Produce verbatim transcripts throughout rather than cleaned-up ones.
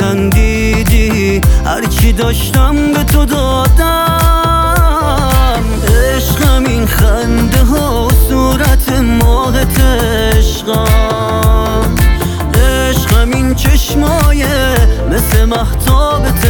خندیدی، هرچی داشتم به تو دادم. عشقم این خنده ها و صورت ماهت عشقم، عشقم این چشمای مثل مهتابت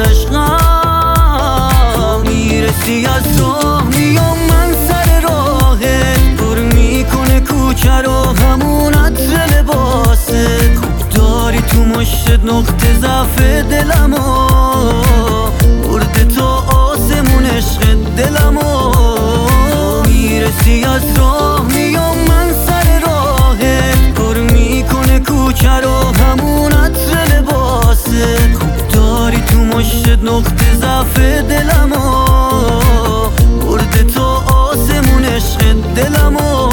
عشقم. میرسی از راه میام من سر راهت، پر میکنه کوچه رو همون عطر لباسه. خوب داری تو مشت نقطه ضعف دلمو، برده تو آسمون عشق دلمو. میرسی از راه میام من سر راهت، پر میکنه کوچه رو همون عطر لباسه. خوب داری تو مشت نقطه ضعف دلمو، برده تو آسمون عشق دلمو.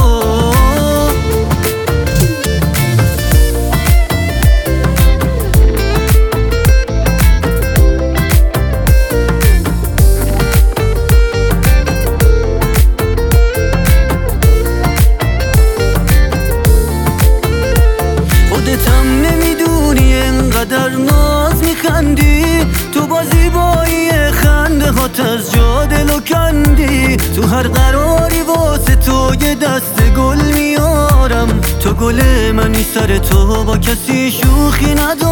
قدر ناز میخندی، تو با زیبایی خنده هات از جا دلو کندی. تو هر قراری واسه تو یه دست گل میارم، تو گل منی سر تو با کسی شوخی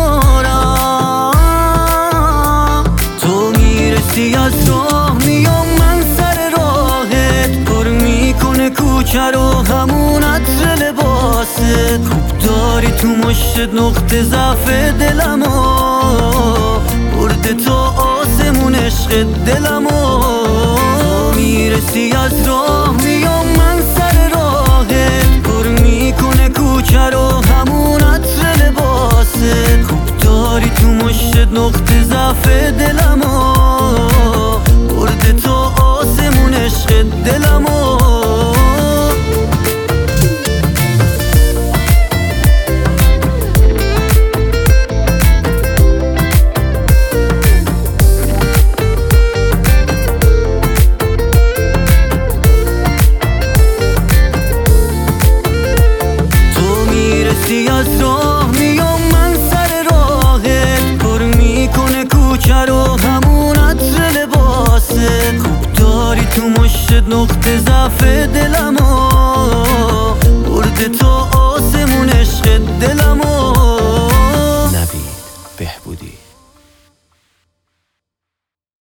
ندارم. تو میرسی از راه میام من سر راهت، پر میکنه کوچه رو همون عطر لباسه. خوب داری تو مشت نقطه ضعف دلمو، برده تو آسمون عشق دلمو. میرسی از راه میام من سر راهت، پر میکنه کوچه رو همون عطر لباسه. خوب داری تو مشت نقطه ضعف دلمو، برده تو آسمون عشق دلمو. از راه میام من سر راهت، پر میکنه کوچه رو همون عطر لباسه. خوب داری تو مشت نقطه ضعف دلمو،